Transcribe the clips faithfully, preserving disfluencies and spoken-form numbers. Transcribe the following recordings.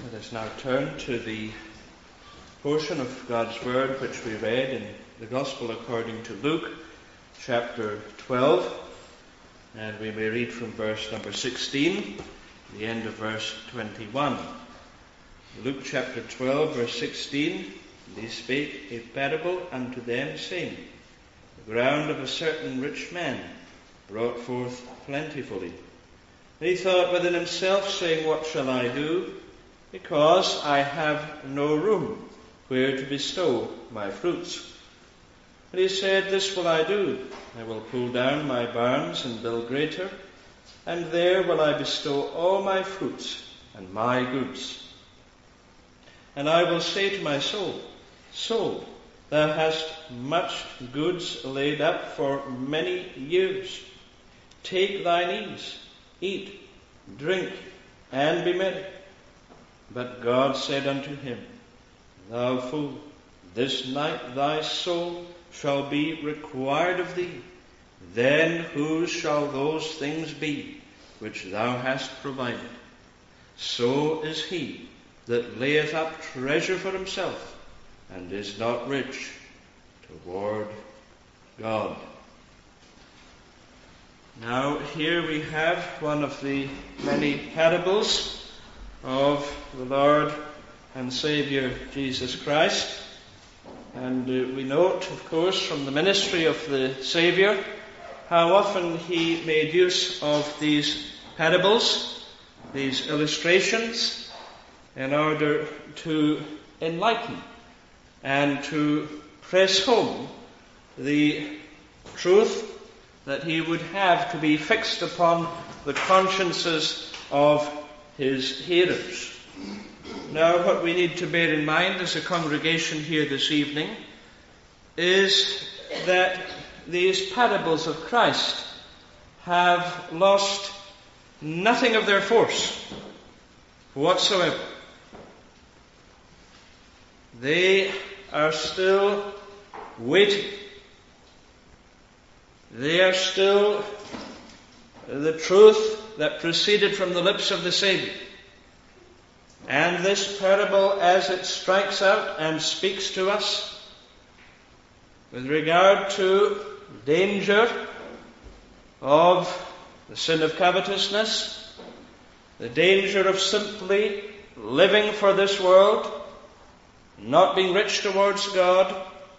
Let us now turn to the portion of God's Word which we read in the Gospel according to Luke, chapter twelve, and we may read from verse number sixteen, the end of verse twenty-one. Luke chapter twelve, verse sixteen, and he spake a parable unto them, saying, The ground of a certain rich man brought forth plentifully. And he thought within himself, saying, What shall I do? Because I have no room where to bestow my fruits. And he said, This will I do. I will pull down my barns and build greater, and there will I bestow all my fruits and my goods. And I will say to my soul, Soul, thou hast much goods laid up for many years. Take thine ease, eat, drink, and be merry. But God said unto him, Thou fool, this night thy soul shall be required of thee. Then whose shall those things be which thou hast provided? So is he that layeth up treasure for himself, and is not rich toward God. Now here we have one of the many parables of the Lord and Saviour Jesus Christ. And uh, we note, of course, from the ministry of the Saviour, how often he made use of these parables, these illustrations, in order to enlighten and to press home the truth that he would have to be fixed upon the consciences of his hearers. Now, what we need to bear in mind as a congregation here this evening is that these parables of Christ have lost nothing of their force whatsoever. They are still weighty. They are still the truth that proceeded from the lips of the Saviour. And this parable, as it strikes out and speaks to us with regard to danger of the sin of covetousness, the danger of simply living for this world, not being rich towards God,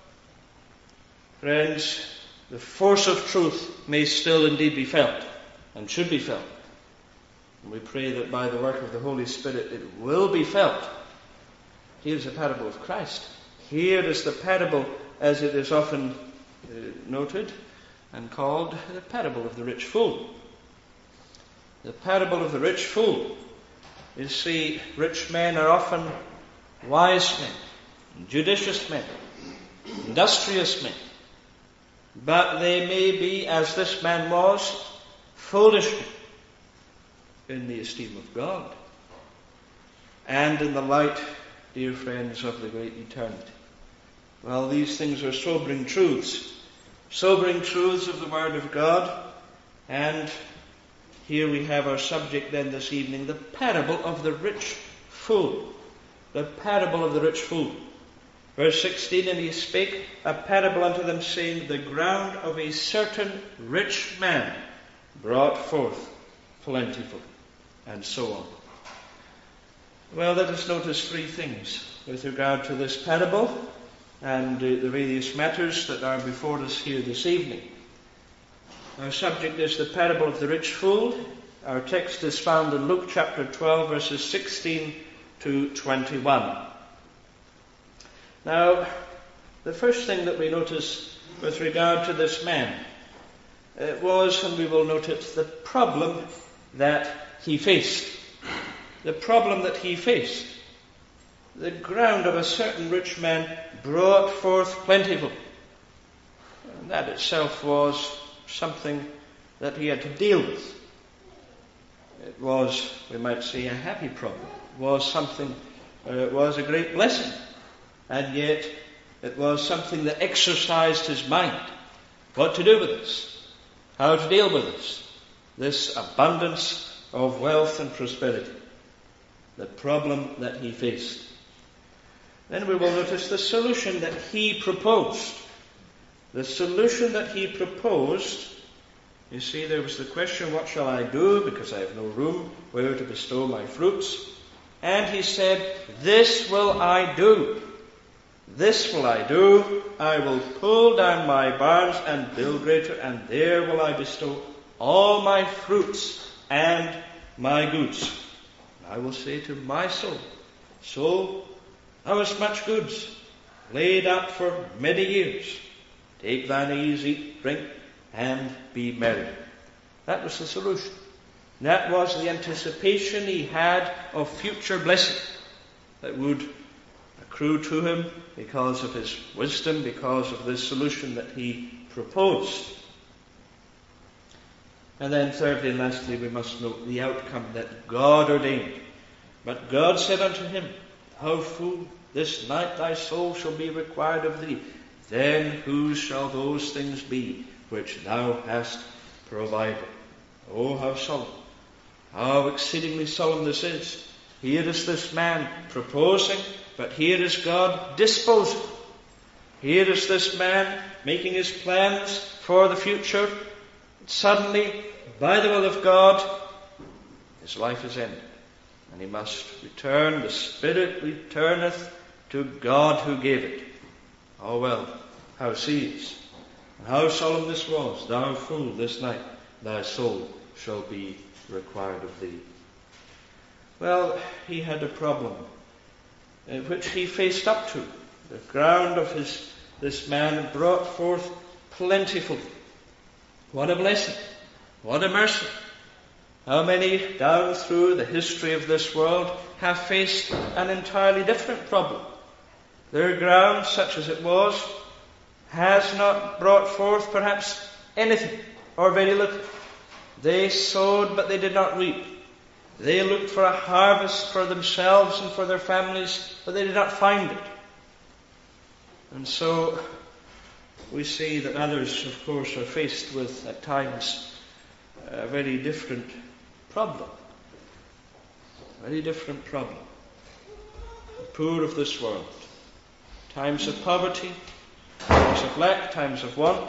friends, the force of truth may still indeed be felt and should be felt. And we pray that by the work of the Holy Spirit it will be felt. Here is a parable of Christ. Here is the parable, as it is often uh, noted and called, the parable of the rich fool. The parable of the rich fool. You see, rich men are often wise men, judicious men, industrious men. But they may be, as this man was, foolish men in the esteem of God and in the light, dear friends, of the great eternity. Well, these things are sobering truths, sobering truths of the Word of God. And here we have our subject then this evening, the parable of the rich fool. The parable of the rich fool. Verse sixteen, And he spake a parable unto them, saying, The ground of a certain rich man brought forth plentifully. And so on. Well, let us notice three things with regard to this parable and uh, the various matters that are before us here this evening. Our subject is the parable of the rich fool. Our text is found in Luke chapter twelve, verses sixteen to twenty-one. Now, the first thing that we notice with regard to this man uh, was, and we will note it, the problem that he faced. The problem that he faced. The ground of a certain rich man brought forth plentiful. And that itself was something that he had to deal with. It was, we might say, a happy problem. It was something, uh, it was a great blessing. And yet, it was something that exercised his mind. What to do with this? How to deal with this? This abundance of wealth and prosperity. the problem that he faced. Then we will notice the solution that he proposed. The solution that he proposed, you see, there was the question, what shall I do, because I have no room where to bestow my fruits? And he said, this will I do. This will I do. I will pull down my barns and build greater, and there will I bestow all my fruits and my goods. I will say to my soul, soul, thou hast much goods laid up for many years. Take thine ease, eat, drink, and be merry. That was the solution. That was the anticipation he had of future blessing that would accrue to him because of his wisdom, because of this solution that he proposed. And then thirdly and lastly, we must note the outcome that God ordained. But God said unto him, thou fool, this night thy soul shall be required of thee. Then whose shall those things be which thou hast provided? Oh, how solemn, how exceedingly solemn this is. Here is this man proposing, but here is God disposing. Here is this man making his plans for the future. Suddenly, by the will of God, his life is ended. And he must return, the Spirit returneth to God who gave it. Oh well, how serious and how solemn this was. Thou fool, this night thy soul shall be required of thee. Well, he had a problem uh, which he faced up to. The ground of his this man brought forth plentifully. What a blessing! What a mercy! How many down through the history of this world have faced an entirely different problem? Their ground, such as it was, has not brought forth perhaps anything or very little. They sowed, but they did not reap. They looked for a harvest for themselves and for their families, but they did not find it. And so we see that others, of course, are faced with, at times, a very different problem. Very different problem. The poor of this world. Times of poverty, times of lack, times of want.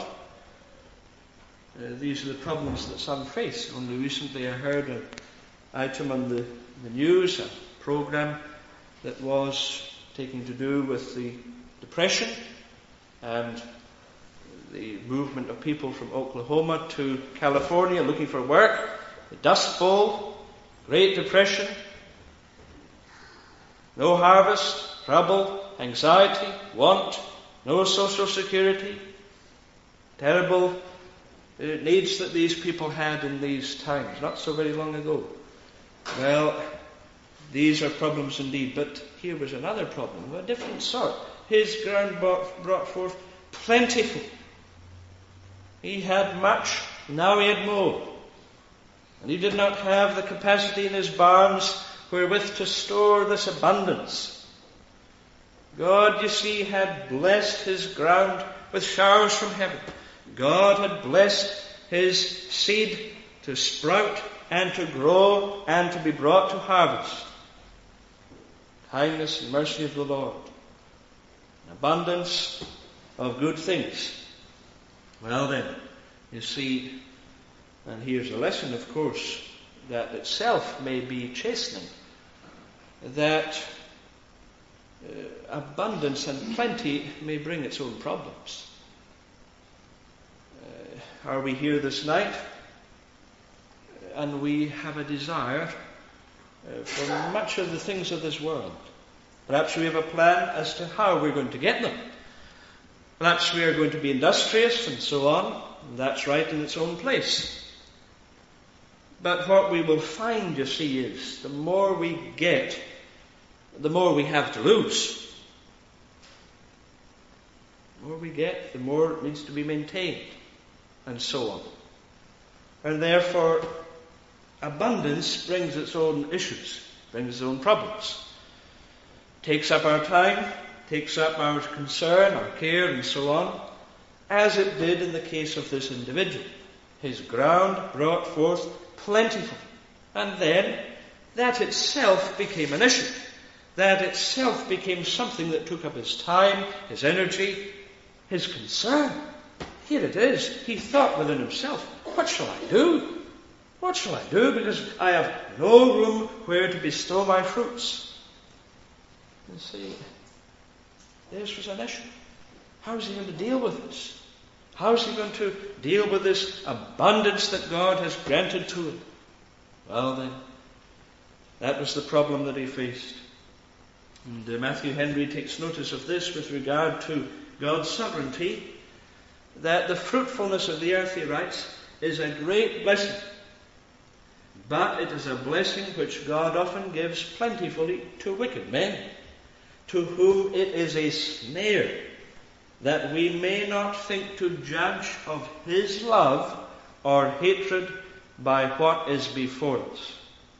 Uh, these are the problems that some face. Only recently I heard an item on the, the news, a program that was taking to do with the depression and the movement of people from Oklahoma to California looking for work, the Dust Bowl, Great Depression, no harvest, trouble, anxiety, want, no social security, terrible uh, needs that these people had in these times, not so very long ago. Well, these are problems indeed, but here was another problem of a different sort. His ground brought, brought forth plentiful. He had much, now he had more. And he did not have the capacity in his barns wherewith to store this abundance. God, you see, had blessed his ground with showers from heaven. God had blessed his seed to sprout and to grow and to be brought to harvest. Kindness and mercy of the Lord. An abundance of good things. Well then, you see, and here's a lesson, of course, that itself may be chastening, that uh, abundance and plenty may bring its own problems. Uh, are we here this night and we have a desire uh, for much of the things of this world? Perhaps we have a plan as to how we're going to get them. Perhaps we are going to be industrious and so on. And that's right in its own place. But what we will find, you see, is the more we get, the more we have to lose. The more we get, the more it needs to be maintained, and so on. And therefore, abundance brings its own issues, brings its own problems. Takes up our time, takes up our concern, our care, and so on, as it did in the case of this individual. His ground brought forth plentiful. And then that itself became an issue. That itself became something that took up his time, his energy, his concern. Here it is. He thought within himself, what shall I do? What shall I do? Because I have no room where to bestow my fruits. You see, this was an issue. How is he going to deal with this? How is he going to deal with this abundance that God has granted to him? Well then, that was the problem that he faced. And uh, Matthew Henry takes notice of this with regard to God's sovereignty, that the fruitfulness of the earth, he writes, is a great blessing. But it is a blessing which God often gives plentifully to wicked men, to whom it is a snare, that we may not think to judge of his love or hatred by what is before us.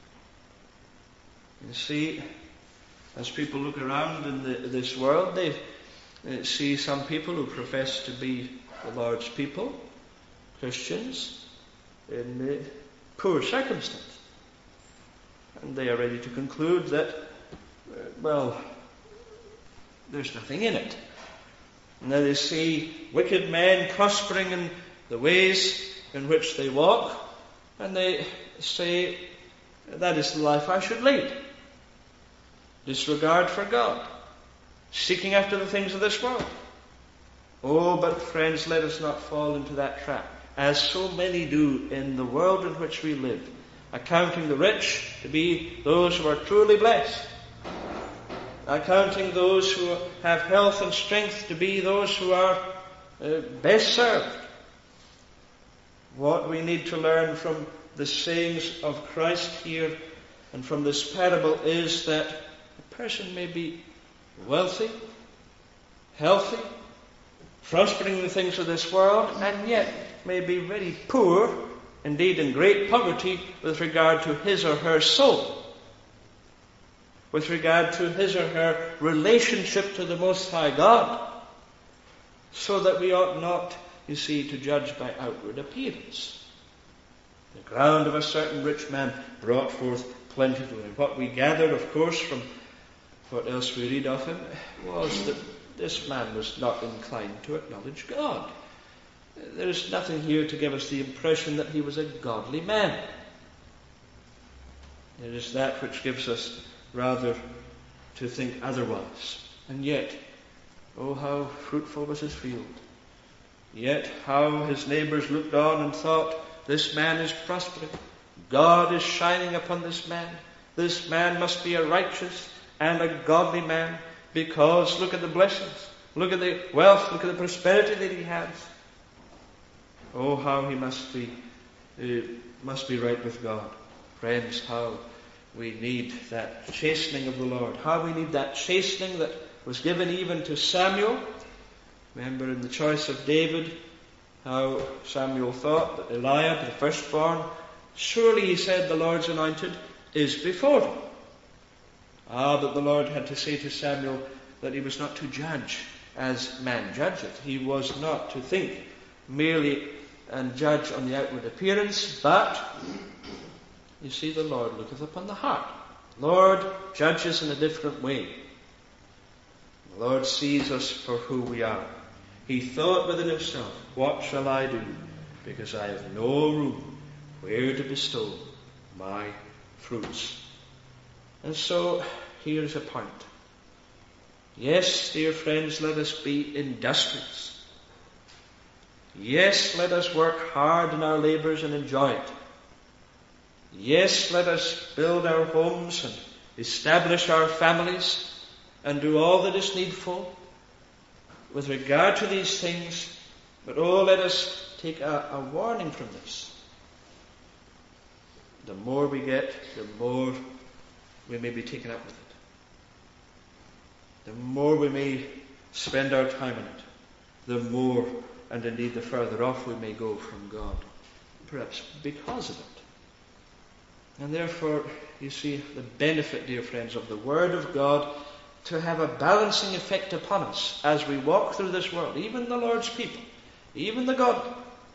You see, as people look around in the, this world, they uh, see some people who profess to be the Lord's people, Christians, in uh, poor circumstance. And they are ready to conclude that, uh, well, there's nothing in it. And then they see wicked men prospering in the ways in which they walk, and they say, that is the life I should lead. Disregard for God, seeking after the things of this world. Oh, but friends, let us not fall into that trap, as so many do in the world in which we live, accounting the rich to be those who are truly blessed, accounting those who have health and strength to be those who are uh, best served. What we need to learn from the sayings of Christ here and from this parable is that a person may be wealthy, healthy, prospering in the things of this world, and yet may be very poor, indeed in great poverty, with regard to his or her soul, with regard to his or her relationship to the Most High God, so that we ought not, you see, to judge by outward appearance. The ground of a certain rich man brought forth plentifully. And what we gathered, of course, from what else we read of him, was that this man was not inclined to acknowledge God. There is nothing here to give us the impression that he was a godly man. It is that which gives us rather to think otherwise. And yet, oh, how fruitful was his field. Yet how his neighbours looked on and thought, this man is prospering. God is shining upon this man. This man must be a righteous and a godly man, because look at the blessings, look at the wealth, look at the prosperity that he has. Oh, how he must be, uh, must be right with God. Friends, how we need that chastening of the Lord. How we need that chastening that was given even to Samuel. Remember in the choice of David, how Samuel thought that Eliab, the firstborn, surely, he said, the Lord's anointed is before him. Ah, but the Lord had to say to Samuel that he was not to judge as man judgeth. He was not to think merely and judge on the outward appearance, but, you see, the Lord looketh upon the heart. The Lord judges in a different way. The Lord sees us for who we are. He thought within himself, what shall I do? Because I have no room where to bestow my fruits. And so, here's a point. Yes, dear friends, let us be industrious. Yes, let us work hard in our labours and enjoy it. Yes, let us build our homes and establish our families and do all that is needful with regard to these things. But oh, let us take a, a warning from this. The more we get, the more we may be taken up with it. The more we may spend our time in it, the more, and indeed the further off we may go from God, perhaps because of it. And therefore, you see, the benefit, dear friends, of the Word of God to have a balancing effect upon us as we walk through this world, even the Lord's people, even the godly,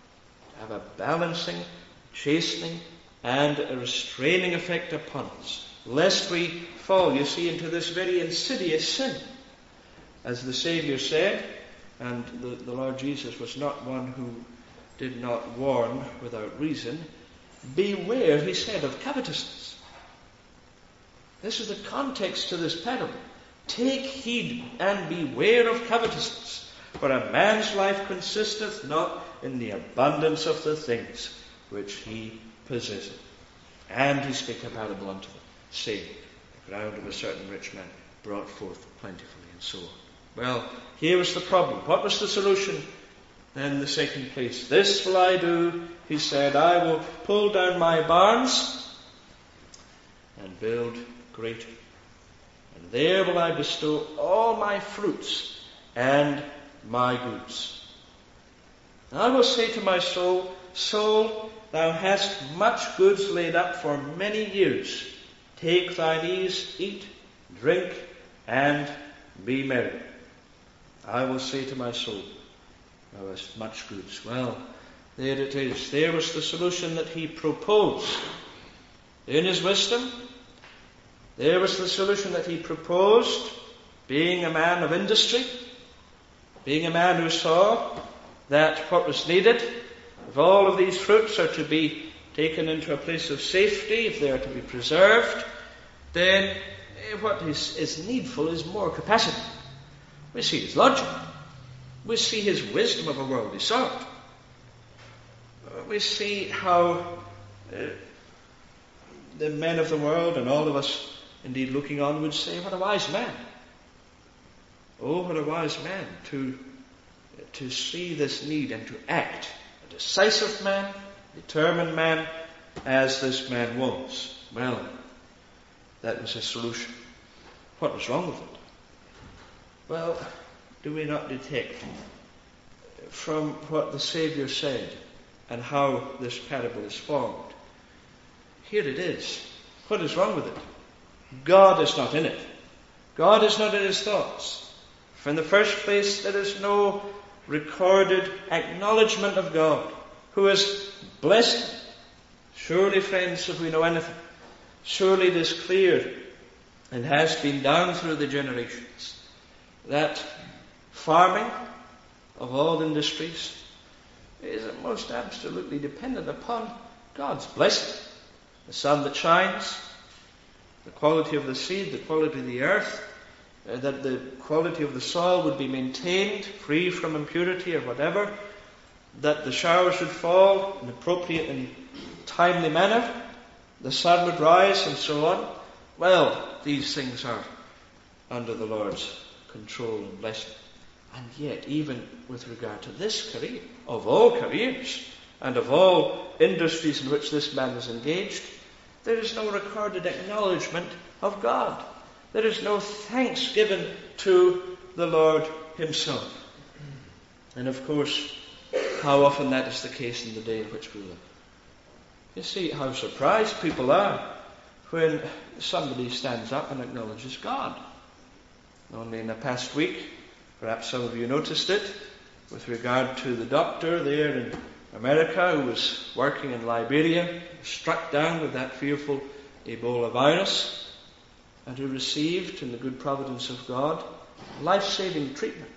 to have a balancing, chastening, and a restraining effect upon us. lest we fall, you see, into this very insidious sin. As the Saviour said, and the, the Lord Jesus was not one who did not warn without reason, beware, he said, of covetousness. This is the context to this parable. Take heed and beware of covetousness, for a man's life consisteth not in the abundance of the things which he possesseth. And he spake a parable unto them, saying, the ground of a certain rich man brought forth plentifully, and so on. Well, here was the problem. What was the solution? Then the second place. This will I do, he said, I will pull down my barns and build greater. And there will I bestow all my fruits and my goods. And I will say to my soul, Soul, thou hast much goods laid up for many years. Take thine ease, eat, drink, and be merry. I will say to my soul, thou hast much goods. Well, there it is. There was the solution that he proposed. In his wisdom, there was the solution that he proposed, being a man of industry, being a man who saw that what was needed, if all of these fruits are to be taken into a place of safety, if they are to be preserved, then what is, is needful is more capacity. We see his logic. We see his wisdom of a worldly sort. We see how uh, the men of the world and all of us indeed looking on would say, what a wise man. Oh, what a wise man to, to see this need and to act. A decisive man, determined man, as this man was. Well, that was his solution. What was wrong with it? Well, do we not detect from what the Saviour said and how this parable is formed? Here it is. What is wrong with it? God is not in it. God is not in his thoughts. For in the first place, there is no recorded acknowledgement of God, who has blessed him. Surely, friends, if we know anything, surely it is clear and has been down through the generations that farming of all industries is most absolutely dependent upon God's blessing. The sun that shines, the quality of the seed, the quality of the earth, uh, that the quality of the soil would be maintained, free from impurity or whatever, that the showers would fall in appropriate and timely manner, the sun would rise, and so on. Well, these things are under the Lord's control and blessing. And yet, even with regard to this career, of all careers, and of all industries in which this man is engaged, there is no recorded acknowledgement of God. There is no thanks given to the Lord himself. And of course, how often that is the case in the day in which we live. You see how surprised people are when somebody stands up and acknowledges God. Only in the past week, perhaps some of you noticed it, with regard to the doctor there in America who was working in Liberia, struck down with that fearful Ebola virus, and who received, in the good providence of God, life-saving treatment.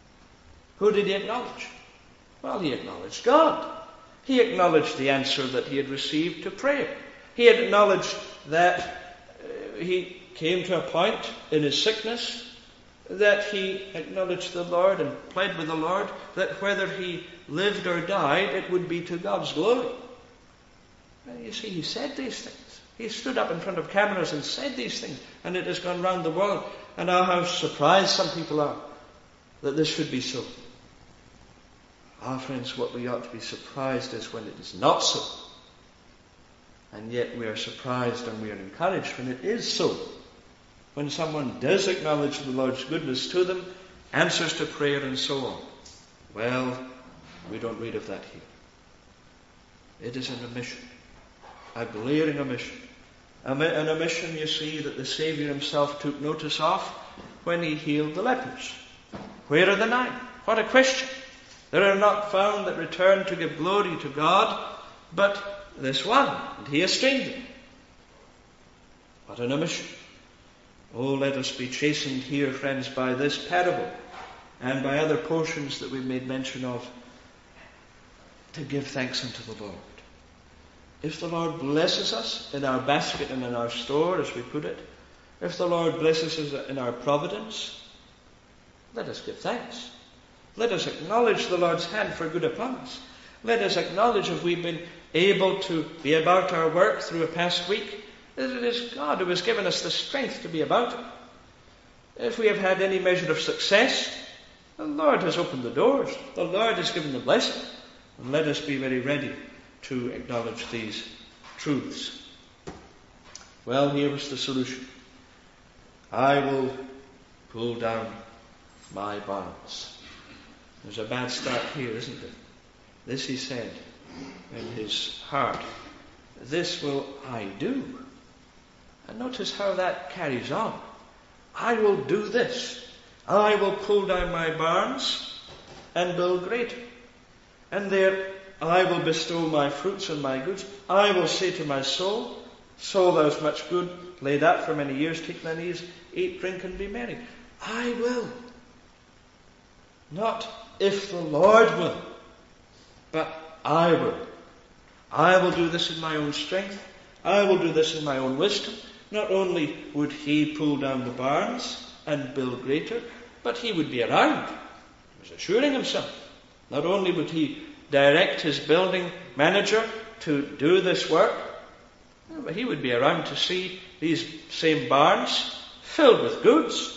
Who did he acknowledge? Well, he acknowledged God. He acknowledged the answer that he had received to prayer. He had acknowledged that uh, he came to a point in his sickness that he acknowledged the Lord and pled with the Lord that whether he lived or died, it would be to God's glory. And you see, he said these things. He stood up in front of cameras and said these things, and it has gone round the world. And now how surprised some people are that this should be so. Ah, friends, what we ought to be surprised is when it is not so. And yet we are surprised and we are encouraged when it is so. When someone does acknowledge the Lord's goodness to them, answers to prayer and so on. Well, we don't read of that here. It is an omission. A glaring omission. An omission, you see, that the Saviour himself took notice of when he healed the lepers. Where are the nine? What a question. There are not found that return to give glory to God, but this one, and he estranged him. What an omission. Oh, let us be chastened here, friends, by this parable and by other portions that we've made mention of, to give thanks unto the Lord. If the Lord blesses us in our basket and in our store, as we put it, if the Lord blesses us in our providence, let us give thanks. Let us acknowledge the Lord's hand for good upon us. Let us acknowledge if we've been able to be about our work through a past week, that it is God who has given us the strength to be about it. If we have had any measure of success, the Lord has opened the doors. The Lord has given the blessing. And let us be very ready to acknowledge these truths. Well, here was the solution. I will pull down my barns. There's a bad start here, isn't it? This he said in his heart. This will I do. And notice how that carries on. I will do this. I will pull down my barns and build greater. And there I will bestow my fruits and my goods. I will say to my soul, soul, thou hast much good laid up for many years. Take thine ease, eat, drink, and be merry. I will. Not if the Lord will, but I will. I will do this in my own strength. I will do this in my own wisdom. Not only would he pull down the barns and build greater, but he would be around. He was assuring himself. Not only would he direct his building manager to do this work, but he would be around to see these same barns filled with goods.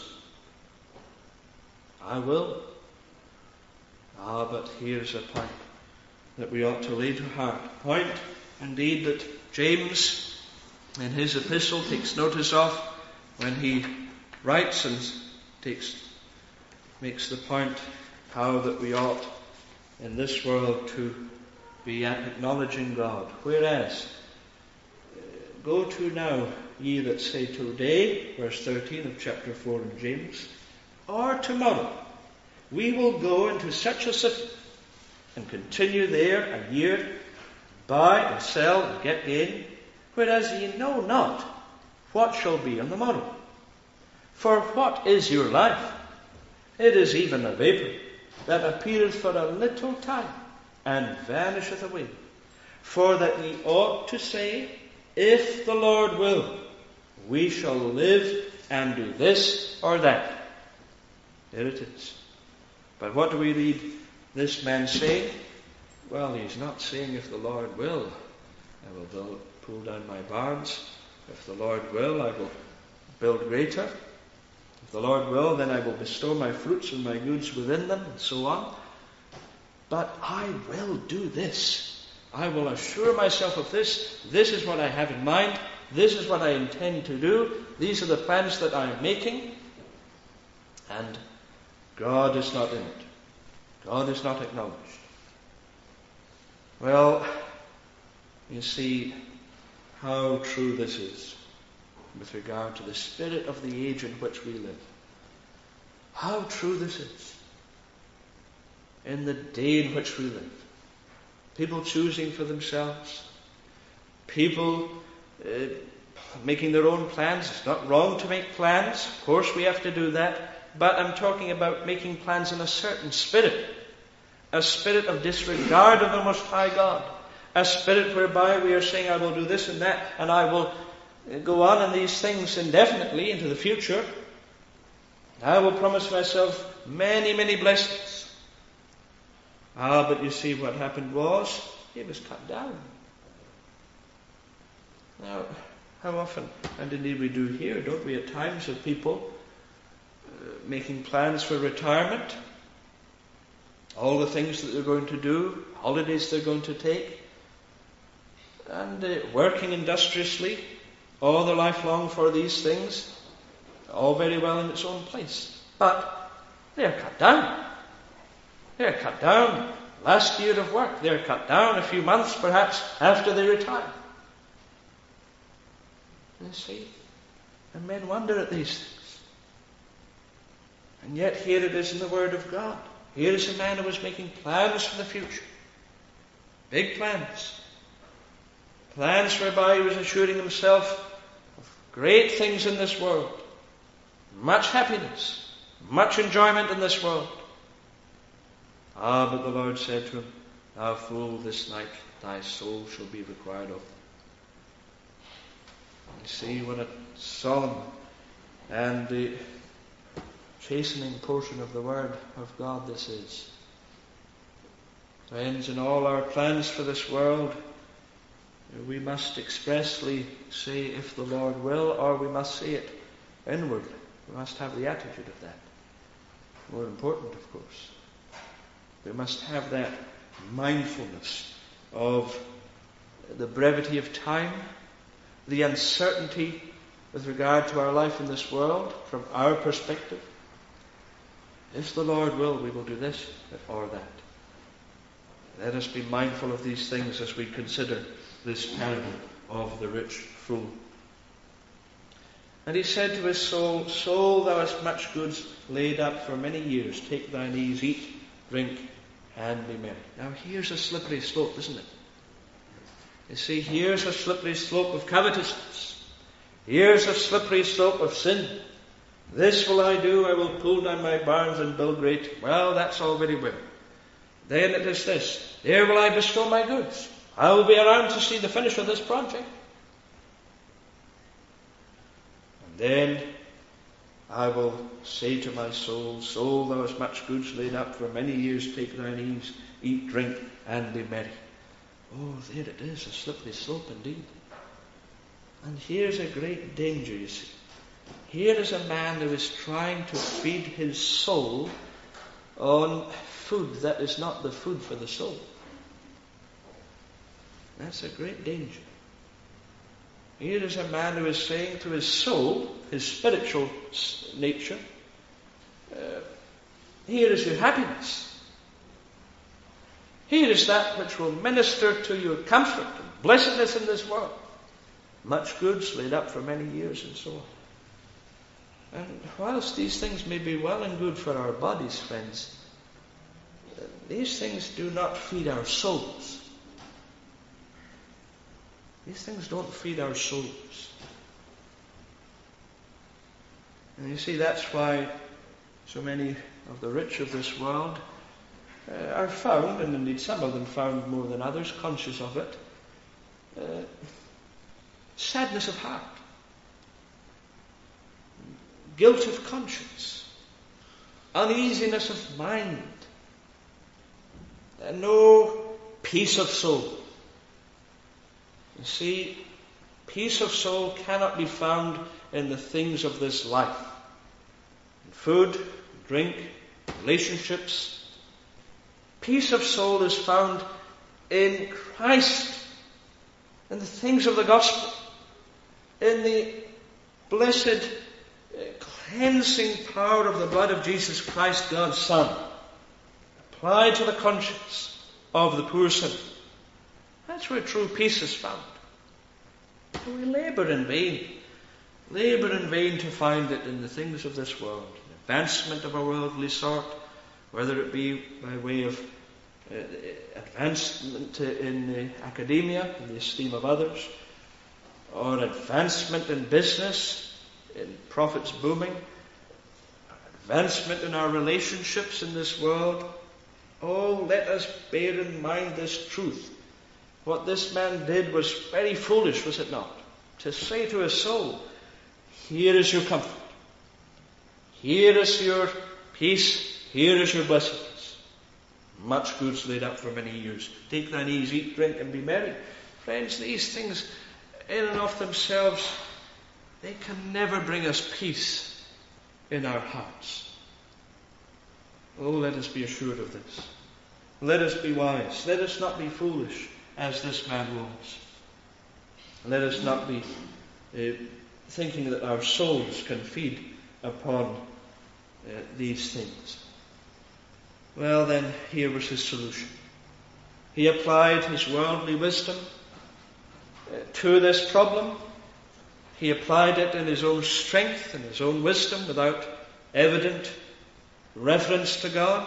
I will. Ah, but here's a point that we ought to lay to heart. Point, indeed, that James in his epistle takes notice of when he writes and takes makes the point how that we ought in this world to be acknowledging God. Whereas, go to now, ye that say today, verse thirteen of chapter four in James, or tomorrow, we will go into such a city and continue there a year, buy and sell and get gain, whereas ye know not what shall be on the morrow. For what is your life? It is even a vapour that appeareth for a little time and vanisheth away. For that ye ought to say, if the Lord will, we shall live and do this or that. There it is. But what do we read this man saying? Well, he's not saying, if the Lord will, I will build, pull down my barns. If the Lord will, I will build greater. If the Lord will, then I will bestow my fruits and my goods within them, and so on. But I will do this. I will assure myself of this. This is what I have in mind. This is what I intend to do. These are the plans that I am making. And God is not in it. God is not acknowledged. Well, you see how true this is with regard to the spirit of the age in which we live. How true this is in the day in which we live. People choosing for themselves. People uh, making their own plans. It's not wrong to make plans. Of course we have to do that. But I'm talking about making plans in a certain spirit. A spirit of disregard of the Most High God. A spirit whereby we are saying, I will do this and that, and I will go on in these things indefinitely into the future. I will promise myself many, many blessings. Ah, but you see what happened was, he was cut down. Now, how often, and indeed we do here, don't we, at times, of people uh, making plans for retirement, all the things that they're going to do, holidays they're going to take, and uh, working industriously all their life long for these things, all very well in its own place. But they're cut down. They're cut down last year of work. They're cut down a few months perhaps after they retire. You see? And men wonder at these things. And yet here it is in the Word of God. Here is a man who was making plans for the future. Big plans. Plans whereby he was assuring himself of great things in this world, much happiness, much enjoyment in this world. Ah, but the Lord said to him, thou fool, this night thy soul shall be required of thee. You see what a solemn and the chastening portion of the word of God this is. Friends, in all our plans for this world, we must expressly say, if the Lord will, or we must say it inwardly. We must have the attitude of that. More important, of course. We must have that mindfulness of the brevity of time, the uncertainty with regard to our life in this world from our perspective. If the Lord will, we will do this or that. Let us be mindful of these things as we consider this parable of the rich fool. And he said to his soul, Soul, thou hast much goods laid up for many years. Take thine ease, eat, drink, and be merry. Now here's a slippery slope, isn't it? You see, here's a slippery slope of covetousness. Here's a slippery slope of sin. This will I do, I will pull down my barns and build great. Well, that's all very well. Then it is this, there will I bestow my goods. I will be around to see the finish of this project. And then I will say to my soul, Soul, thou hast much goods laid up for many years. Take thine ease, eat, drink, and be merry. Oh, there it is, a slippery slope indeed. And here's a great danger, you see. Here is a man who is trying to feed his soul on food that is not the food for the soul. That's a great danger. Here is a man who is saying to his soul, his spiritual nature, uh, here is your happiness. Here is that which will minister to your comfort and blessedness in this world. Much goods laid up for many years and so on. And whilst these things may be well and good for our bodies, friends, these things do not feed our souls. These things don't feed our souls. And you see, that's why so many of the rich of this world uh, are found, and indeed some of them found more than others, conscious of it, uh, sadness of heart, guilt of conscience, uneasiness of mind, and no peace of soul. You see, peace of soul cannot be found in the things of this life. In food, drink, relationships. Peace of soul is found in Christ, in the things of the gospel, in the blessed cleansing power of the blood of Jesus Christ, God's Son, applied to the conscience of the poor sinner. That's where true peace is found. We labour in vain. Labour in vain to find it in the things of this world. The advancement of a worldly sort, whether it be by way of uh, advancement in uh, academia, in the esteem of others, or advancement in business, in profits booming, advancement in our relationships in this world. Oh, let us bear in mind this truth. What this man did was very foolish, was it not? To say to his soul, here is your comfort. Here is your peace. Here is your blessedness. Much goods laid up for many years. Take thine ease, eat, drink, and be merry. Friends, these things in and of themselves, they can never bring us peace in our hearts. Oh, let us be assured of this. Let us be wise. Let us not be foolish, as this man was. Let us not be uh, thinking that our souls can feed upon uh, these things. Well then, here was his solution. He applied his worldly wisdom uh, to this problem. He applied it in his own strength and his own wisdom without evident reference to God.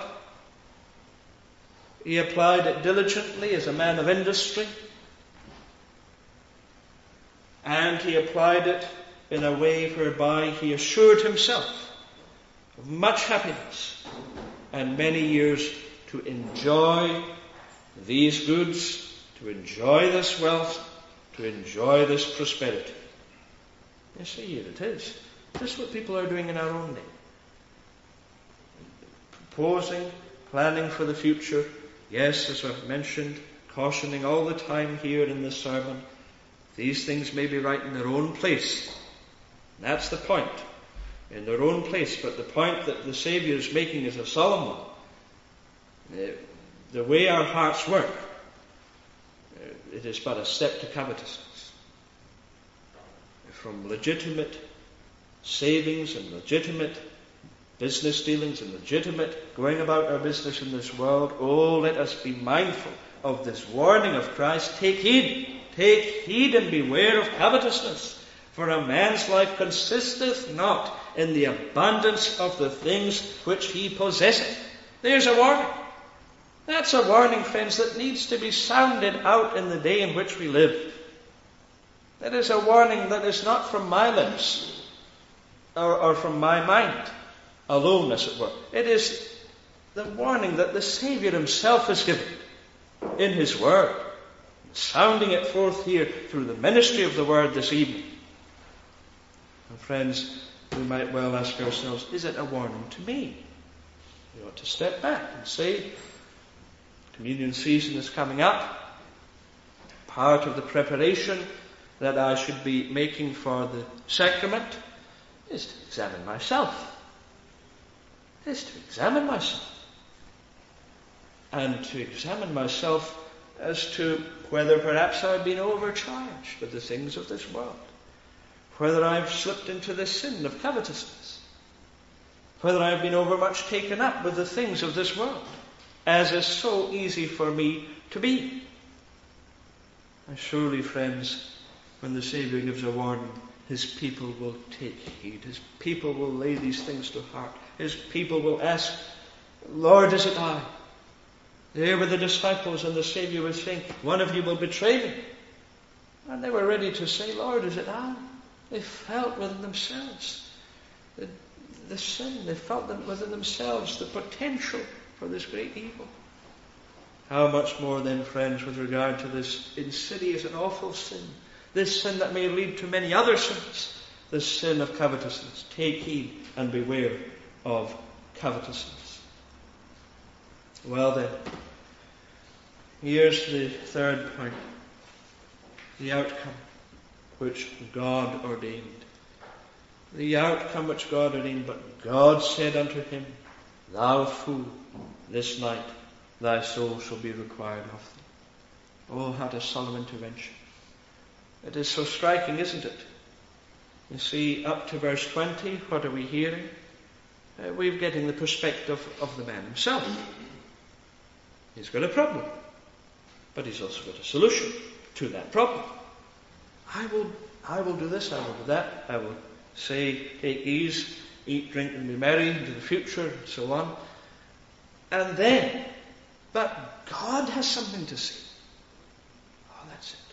He applied it diligently as a man of industry. And he applied it in a way whereby he assured himself of much happiness and many years to enjoy these goods, to enjoy this wealth, to enjoy this prosperity. You see, here it is. This is what people are doing in our own day. Proposing, planning for the future. Yes, as I've mentioned, cautioning all the time here in this sermon, these things may be right in their own place. That's the point. In their own place. But the point that the Saviour is making is a solemn one. The, the way our hearts work, it is but a step to covetousness. From legitimate savings and legitimate business dealings and legitimate going about our business in this world, oh, let us be mindful of this warning of Christ. Take heed, take heed and beware of covetousness, for a man's life consisteth not in the abundance of the things which he possesseth. There's a warning. That's a warning, friends, that needs to be sounded out in the day in which we live. That is a warning that is not from my lips or, or from my mind alone, as it were. It is the warning that the Saviour himself has given in his word, sounding it forth here through the ministry of the word this evening. And friends, we might well ask ourselves, is it a warning to me? We ought to step back and say, communion season is coming up. Part of the preparation that I should be making for the sacrament is to examine myself. Is to examine myself. And to examine myself as to whether perhaps I've been overcharged with the things of this world. Whether I've slipped into the sin of covetousness. Whether I've been overmuch taken up with the things of this world, as is so easy for me to be. And surely, friends, when the Saviour gives a warning, his people will take heed. His people will lay these things to heart. His people will ask, Lord, is it I? There were the disciples, and the Saviour was saying, one of you will betray me. And they were ready to say, Lord, is it I? They felt within themselves the, the sin. They felt them within themselves the potential for this great evil. How much more then, friends, with regard to this insidious and awful sin, this sin that may lead to many other sins, the sin of covetousness. Take heed and beware of covetousness. Well then, here's the third point. The outcome which God ordained. The outcome which God ordained. But God said unto him, Thou fool, this night thy soul shall be required of thee. Oh, what a solemn intervention. It is so striking, isn't it? You see, up to verse twenty, what are we hearing? Uh, we're getting the perspective of the man himself. He's got a problem, but he's also got a solution to that problem. I will, I will do this, I will do that, I will say, take ease, eat, drink, and be merry into the future, and so on. And then, but God has something to say. Oh, that's it.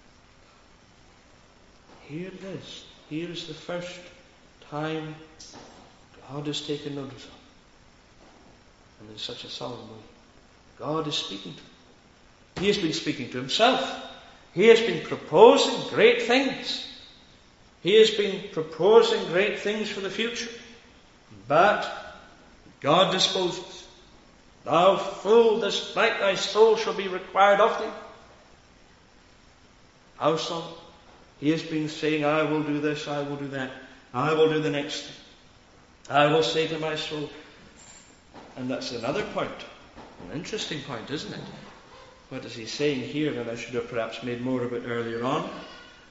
Here it is. Here is the first time God has taken notice of. And in such a solemn way. God is speaking to him. He has been speaking to himself. He has been proposing great things. He has been proposing great things for the future. But God disposes. Thou fool, this night thy soul shall be required of thee. How so? He has been saying, I will do this, I will do that. I will do the next thing. I will say to my soul. And that's another point. An interesting point, isn't it? What is he saying here? And I should have perhaps made more of it earlier on. Uh,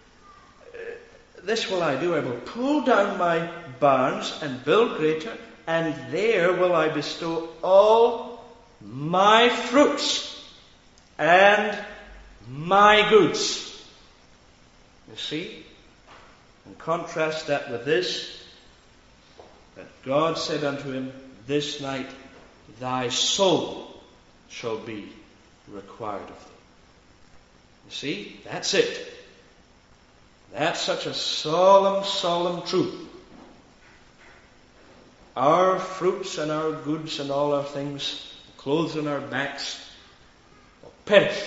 this will I do. I will pull down my barns and build greater, and there will I bestow all my fruits and my goods. You see? And contrast that with this, that God said unto him, this night thy soul shall be required of thee. You see? That's it. That's such a solemn, solemn truth. Our fruits and our goods and all our things, the clothes on our backs, will perish.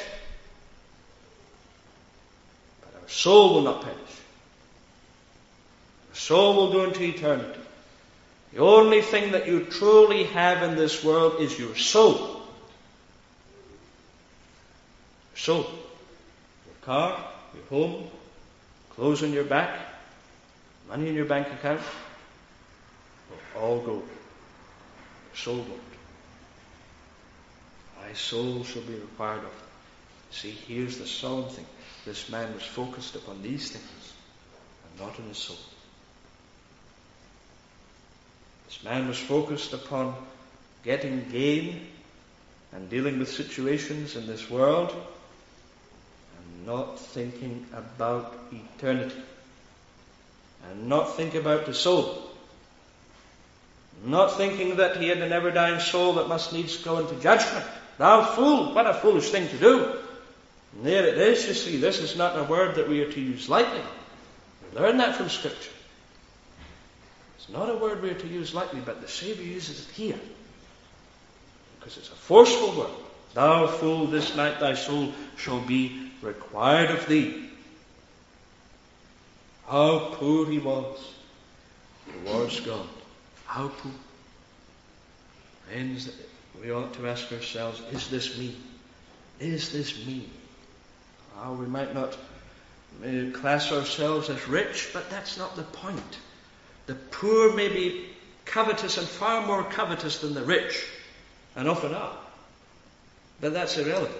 But our soul will not perish. Our soul will go into eternity. The only thing that you truly have in this world is your soul. Your soul. Your car, your home, clothes on your back, money in your bank account, will all go. Your soul won't. Thy soul shall be required of thee. See, here's the solemn thing. This man was focused upon these things and not on his soul. This man was focused upon getting gain and dealing with situations in this world and not thinking about eternity and not thinking about the soul. Not thinking that he had an ever-dying soul that must needs go into judgment. Thou fool, what a foolish thing to do. And there it is, you see, this is not a word that we are to use lightly. We learn that from Scripture. It's not a word we are to use lightly, but the Saviour uses it here. Because it's a forceful word. Thou fool, this night thy soul shall be required of thee. How poor he was towards God. How poor. Friends, we ought to ask ourselves, is this me? Is this me? Oh, we might not uh, class ourselves as rich, but that's not the point. The poor may be covetous and far more covetous than the rich, and often are. But that's irrelevant.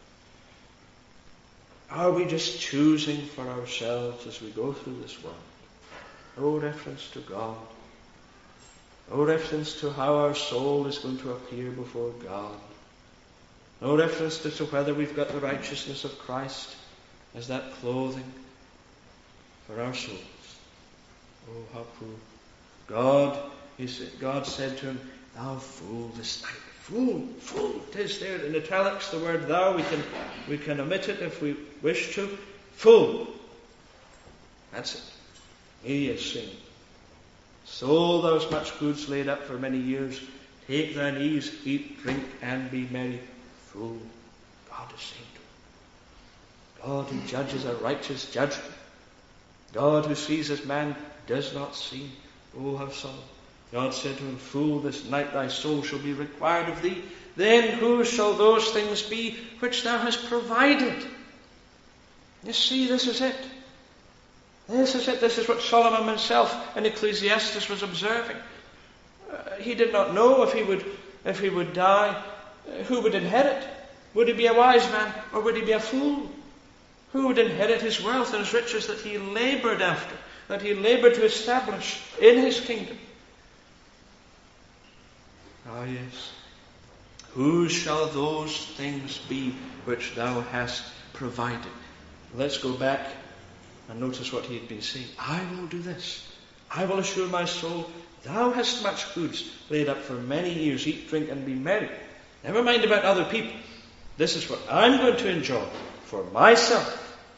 Are we just choosing for ourselves as we go through this world? No reference to God. No reference to how our soul is going to appear before God. No reference to, to whether we've got the righteousness of Christ as that clothing for our souls. Oh, how poor. God, he said, God said to him, thou fool, this night. Fool, fool. It is there in italics, the word thou. We can, we can omit it if we wish to. Fool. That's it. He is saying, soul, thou hast much goods laid up for many years. Take thine ease, eat, drink, and be merry. Fool. God is saying to him. God who judges a righteous judgment. God who sees as man does not see. Oh, how solemn. God said to him, fool, this night thy soul shall be required of thee. Then whose shall those things be which thou hast provided? You see, this is it. This is it. This is what Solomon himself in Ecclesiastes was observing. Uh, he did not know if he would, if he would die, uh, who would inherit. Would he be a wise man or would he be a fool? Who would inherit his wealth and his riches that he labored after, that he labored to establish in his kingdom? Ah, yes. Whose shall those things be which thou hast provided? Let's go back and notice what he had been saying. I will do this. I will assure my soul, thou hast much goods laid up for many years. Eat, drink, and be merry. Never mind about other people. This is what I'm going to enjoy for myself.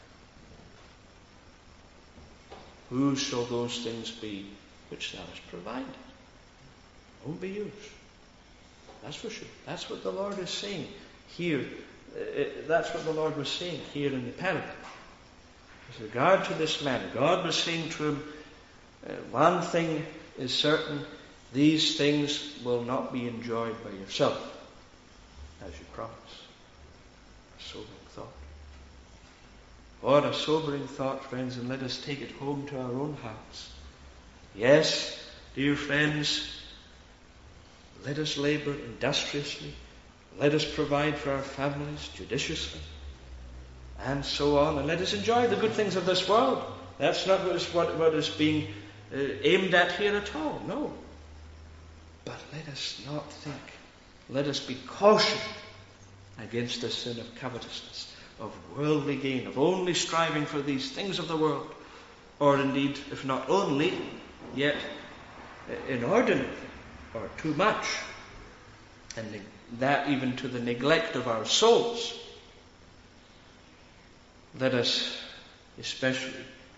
Whose shall those things be which thou hast provided? It won't be yours. That's for sure. That's what the Lord is saying here. That's what the Lord was saying here in the parable. With regard to this man, God was saying to him, uh, one thing is certain, these things will not be enjoyed by yourself, as you promise. A sobering thought. What a sobering thought, friends, and let us take it home to our own hearts. Yes, dear friends, let us labor industriously. Let us provide for our families judiciously. And so on. And let us enjoy the good things of this world. That's not what is, what, what is being uh, aimed at here at all. No. But let us not think. Let us be cautioned against the sin of covetousness, of worldly gain, of only striving for these things of the world. Or indeed, if not only, yet inordinately, or too much. And that even to the neglect of our souls. Let us especially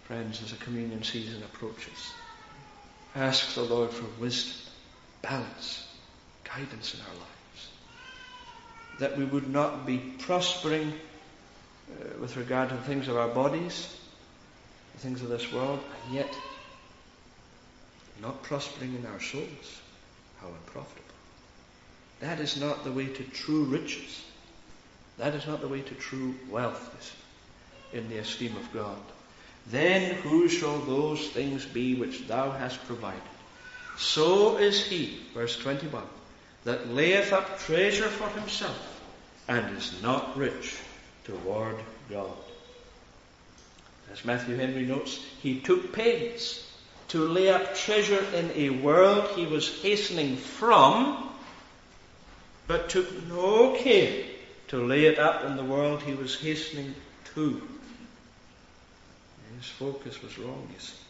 Friends, as a communion season approaches, ask the Lord for wisdom, balance, guidance in our lives. That we would not be prospering uh, with regard to the things of our bodies, the things of this world, and yet not prospering in our souls. How unprofitable. That is not the way to true riches. That is not the way to true wealth, you see, in the esteem of God. Then who shall those things be which thou hast provided? So is he, verse twenty-one, that layeth up treasure for himself, and is not rich toward God. As Matthew Henry notes, he took pains to lay up treasure in a world he was hastening from, but took no care to lay it up in the world he was hastening to. His focus was wrong, you see.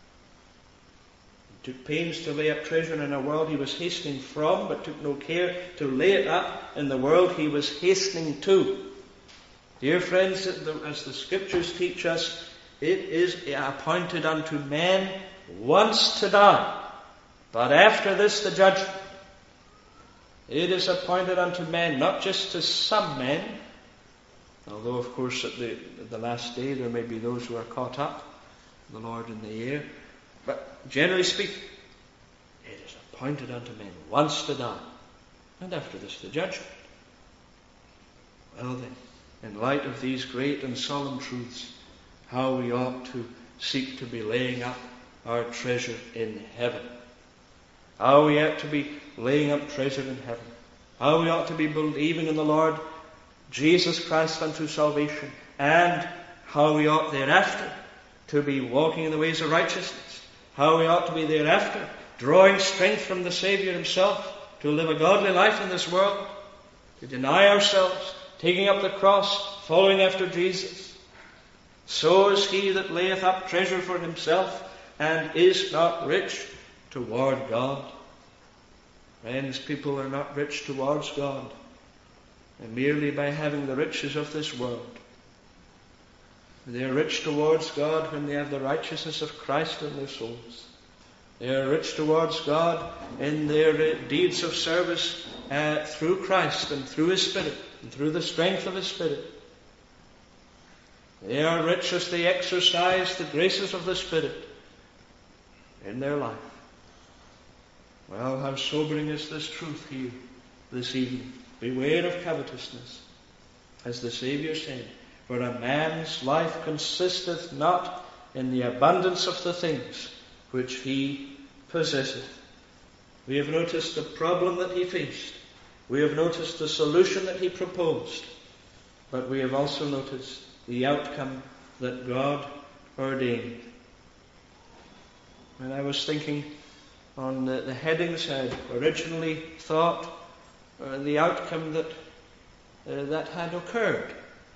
He took pains to lay up treasure in a world he was hastening from, but took no care to lay it up in the world he was hastening to. Dear friends, as the Scriptures teach us, it is appointed unto men once to die, but after this the judgment. It is appointed unto men, not just to some men, although of course at the, at the last day there may be those who are caught up, the Lord in the air, but generally speaking, it is appointed unto men once to die, and after this the judgment. Well then, in light of these great and solemn truths, how we ought to seek to be laying up our treasure in heaven. How we ought to be laying up treasure in heaven. How we ought to be believing in the Lord Jesus Christ unto salvation. And how we ought thereafter to be walking in the ways of righteousness. How we ought to be thereafter drawing strength from the Saviour himself to live a godly life in this world. To deny ourselves, taking up the cross, following after Jesus. So is he that layeth up treasure for himself and is not rich toward God. Friends, people are not rich towards God and merely by having the riches of this world. They are rich towards God when they have the righteousness of Christ in their souls. They are rich towards God in their deeds of service uh, through Christ and through His Spirit and through the strength of His Spirit. They are rich as they exercise the graces of the Spirit in their life. Well, how sobering is this truth here this evening. Beware of covetousness. As the Saviour said, for a man's life consisteth not in the abundance of the things which he possesseth. We have noticed the problem that he faced. We have noticed the solution that he proposed. But we have also noticed the outcome that God ordained. When I was thinking on the, the headings, I originally thought uh, the outcome that uh, that had occurred.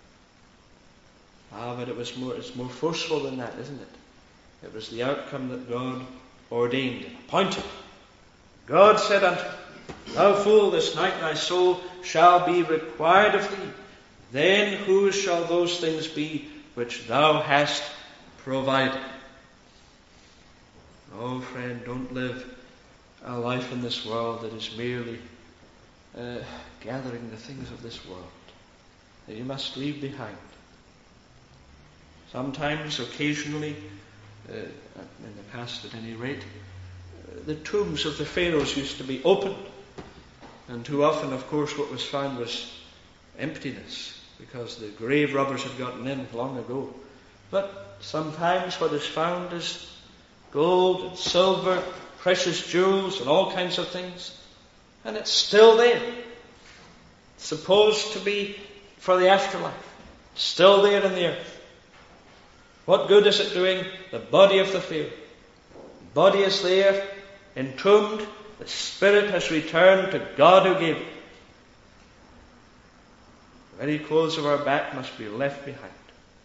Ah, but it was more, it's more forceful than that, isn't it? It was the outcome that God ordained and appointed. God said unto him, Thou fool, this night thy soul shall be required of thee. Then whose shall those things be which thou hast provided? Oh, friend, don't live a life in this world that is merely uh, gathering the things of this world that you must leave behind. Sometimes, occasionally, uh, in the past at any rate, uh, the tombs of the pharaohs used to be opened. And too often, of course, what was found was emptiness, because the grave robbers had gotten in long ago. But sometimes what is found is gold and silver, precious jewels and all kinds of things. And it's still there. It's supposed to be for the afterlife. Still there in the earth. What good is it doing the body of the pharaoh? The body is there, entombed. The spirit has returned to God who gave it. The very clothes of our back must be left behind.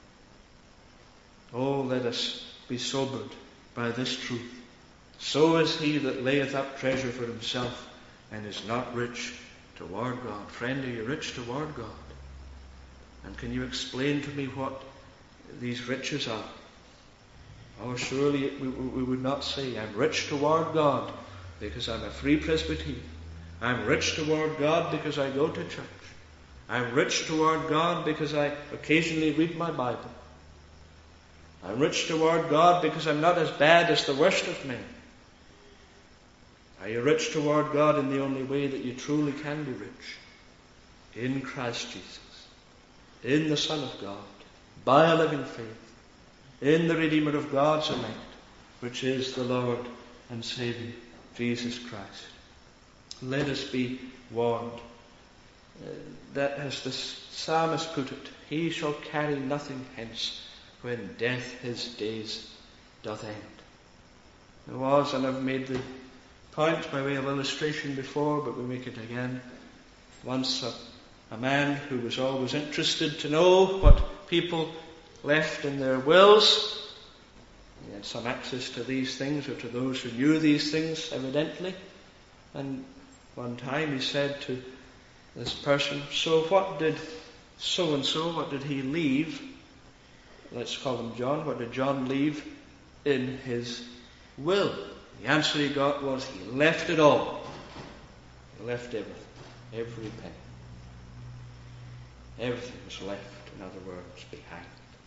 Oh, let us be sobered by this truth. So is he that layeth up treasure for himself and is not rich toward God. Friend, are you rich toward God? And can you explain to me what these riches are? Oh, surely we, we would not say, I'm rich toward God because I'm a free Presbyterian. I'm rich toward God because I go to church. I'm rich toward God because I occasionally read my Bible. I'm rich toward God because I'm not as bad as the worst of men. Are you rich toward God in the only way that you truly can be rich? In Christ Jesus, in the Son of God, by a living faith, in the Redeemer of God's elect, which is the Lord and Saviour, Jesus Christ. Let us be warned. Uh, that as the psalmist put it, he shall carry nothing hence when death his days doth end. There was, and I've made the point by way of illustration before, but we make it again, once a, a man who was always interested to know what people left in their wills. He had some access to these things, or to those who knew these things, evidently. And one time he said to this person, so what did so-and-so, what did he leave? Let's call him John. What did John leave in his will? The answer he got was, he left it all. He left everything. Every penny. Everything was left, in other words, behind.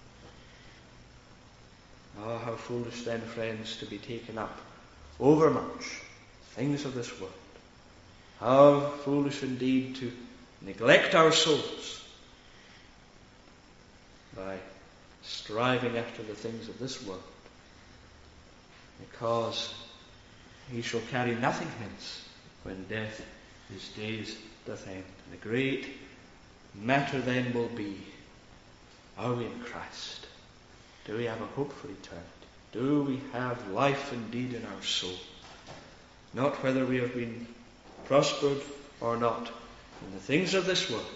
Oh, how foolish then, friends, to be taken up overmuch things of this world. How foolish indeed to neglect our souls by striving after the things of this world, because he shall carry nothing hence when death his days doth end. The great matter then will be, are we in Christ? Do we have a hope for eternity? Do we have life indeed in our soul? Not whether we have been prospered or not in the things of this world,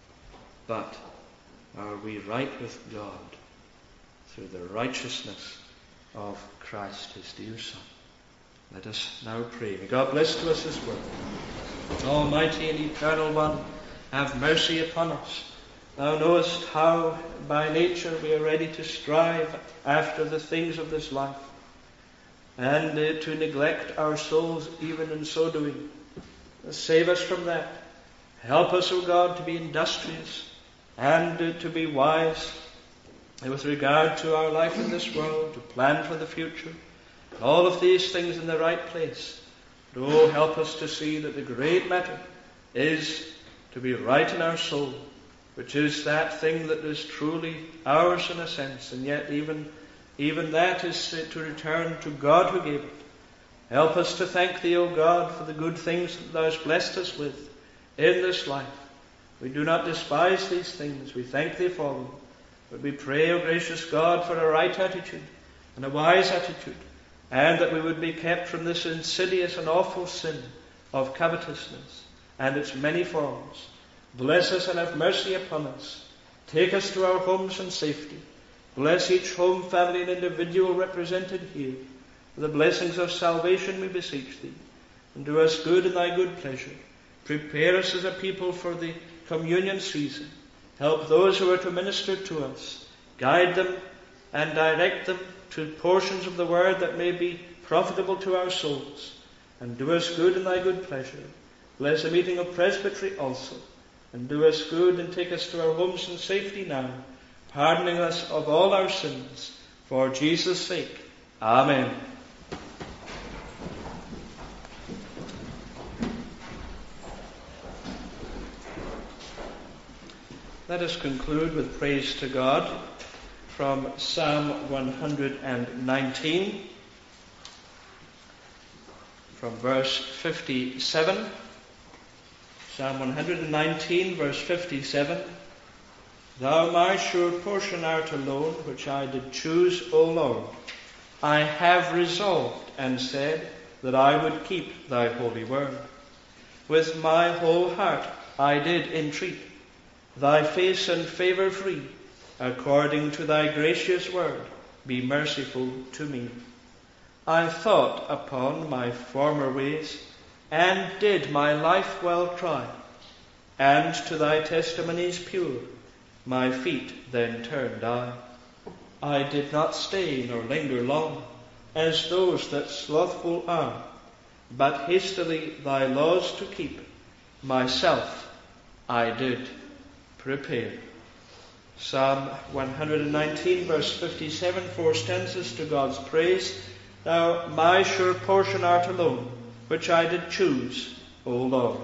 but are we right with God through the righteousness of Christ, his dear Son? Let us now pray. May God bless to us his word. Almighty and eternal one, have mercy upon us. Thou knowest how by nature we are ready to strive after the things of this life, and uh, to neglect our souls even in so doing. Save us from that. Help us, O God, to be industrious and uh, to be wise with regard to our life in this world, to plan for the future. All of these things in the right place. But oh, help us to see that the great matter is to be right in our soul, which is that thing that is truly ours in a sense, and yet even, even that is to return to God who gave it. Help us to thank thee, O God, for the good things that thou hast blessed us with in this life. We do not despise these things. We thank thee for them. But we pray, O gracious God, for a right attitude and a wise attitude, and that we would be kept from this insidious and awful sin of covetousness and its many forms. Bless us and have mercy upon us. Take us to our homes in safety. Bless each home, family, and individual represented here. For the blessings of salvation we beseech thee. And do us good in thy good pleasure. Prepare us as a people for the communion season. Help those who are to minister to us. Guide them and direct them to portions of the word that may be profitable to our souls. And do us good in thy good pleasure. Bless the meeting of presbytery also. And do us good and take us to our homes in safety now, pardoning us of all our sins. For Jesus' sake. Amen. Let us conclude with praise to God from Psalm one hundred nineteen, from verse fifty-seven. Psalm one hundred nineteen, verse fifty-seven. Thou my sure portion art alone, which I did choose, O Lord. I have resolved and said that I would keep thy holy word. With my whole heart I did entreat thy face and favour free, according to thy gracious word, be merciful to me. I thought upon my former ways, and did my life well try, and to thy testimonies pure, my feet then turned I. I did not stay nor linger long, as those that slothful are, but hastily thy laws to keep, myself I did prepare. Psalm one nineteen, verse fifty-seven, four stanzas to God's praise. Thou my sure portion art alone, which I did choose, O Lord.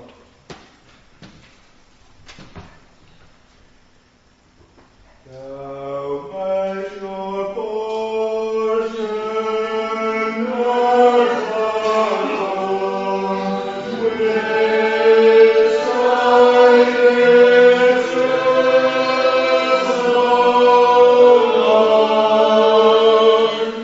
Thou my sure portion art alone, which I did choose, O Lord.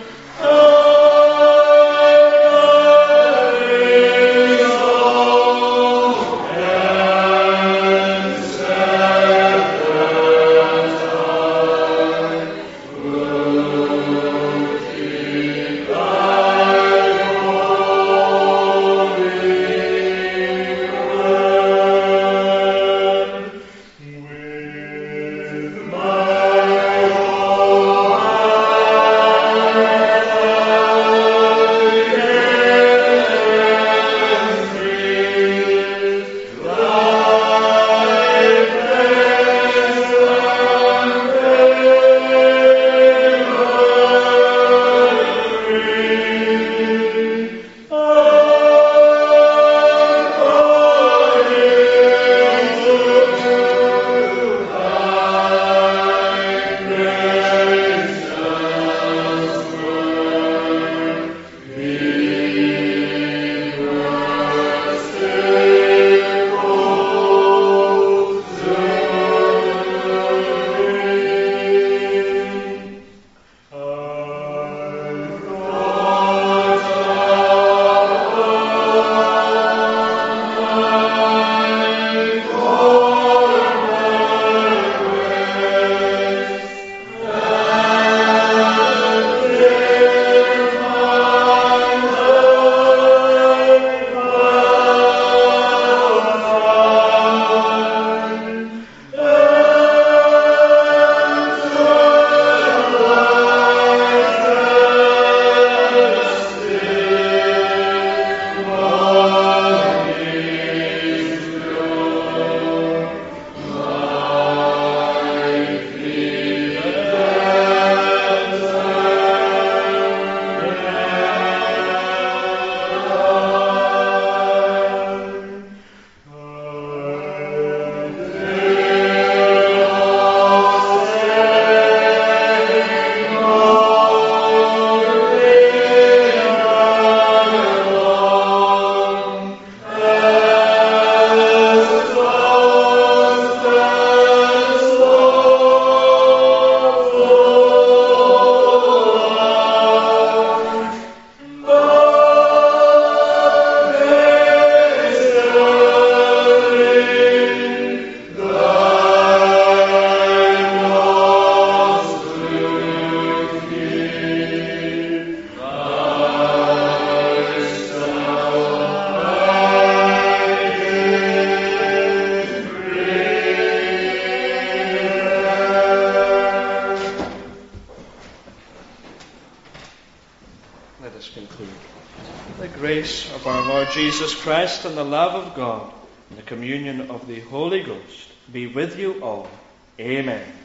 grace of our Lord Jesus Christ and the love of God and the communion of the Holy Ghost be with you all. Amen.